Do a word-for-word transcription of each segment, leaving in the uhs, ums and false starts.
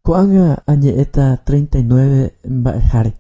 Ko'ág̃a añe'ẽta treinta y nueve mba'eháre.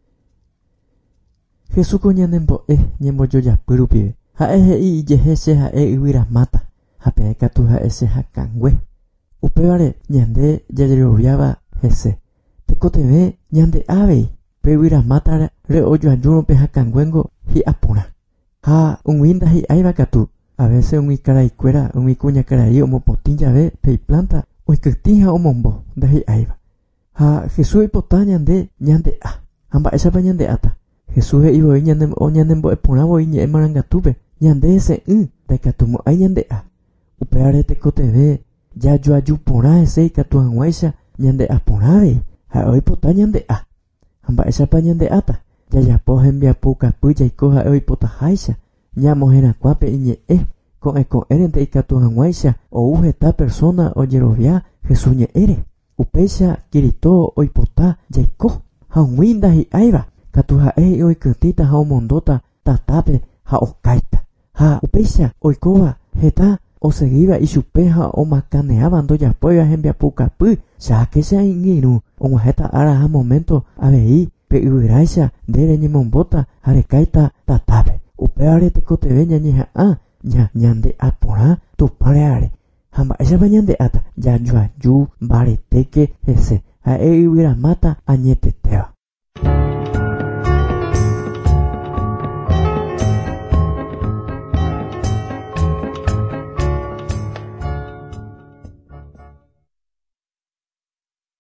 Jesús ñanembo'e ñembojojapy rupive. Ha'e he'i ijehe che ha'e yvyramáta ha peẽ katu ha'e che hakãngue. Upévare ñande jajeroviáva hese. Tekotevẽ ñande ávei pe yvyramáta re'ojoajúrõ pe hakãnguéngo hi'a porã. Ha umi ndahi'áiva katu. A veces umi karaikuéra umi kuñakarai omopotĩ jave pe iplanta oikytĩ ha omombo ndahi'áiva. Ha Jesús oipota ñande ñande'a. Ha mba'éichapa ñande'áta. Jesús he'ivoi ñanembo'e porãvoi ñe'ẽ marangatúpe. Ñande se'ỹ ndaikatumo'ãi ñande'a. Upévare tekotevẽ jajoaju porã hese ikatu hag̃uáicha ñande'a porãvei ha oipota ñande'a. Ha mba'éichapa ñande'áta. Jajapo hembiapo kapy jaiko ha'e oipotaháicha. Ñamohẽrakuápe iñe'ẽ ko'ẽko'ẽrente ikatu hag̃uáicha ou heta persona ojerovia Jesús ñe'ẽre. Upéicha Kristo oipota jaiko ha umí ndahi'áiva katu ha'e oikytĩta ha omondóta tatápe ha okáita. Ha upéicha oikóva heta oseguíva ichupe ha omakaneáva ndojapóiva hembiapo kapy chákecha iñirũ og̃uahẽta ára ha momento avei pe yvyráicha nde reñemombóta ha rekáita tatápe. Upévare tekotevẽ ñañeha'ã ña ñande'a porã tupãre áre. Ha mba'éichapa ñande'áta jajoaju mbaretéke hese ha'e yvyramáta añetetéva.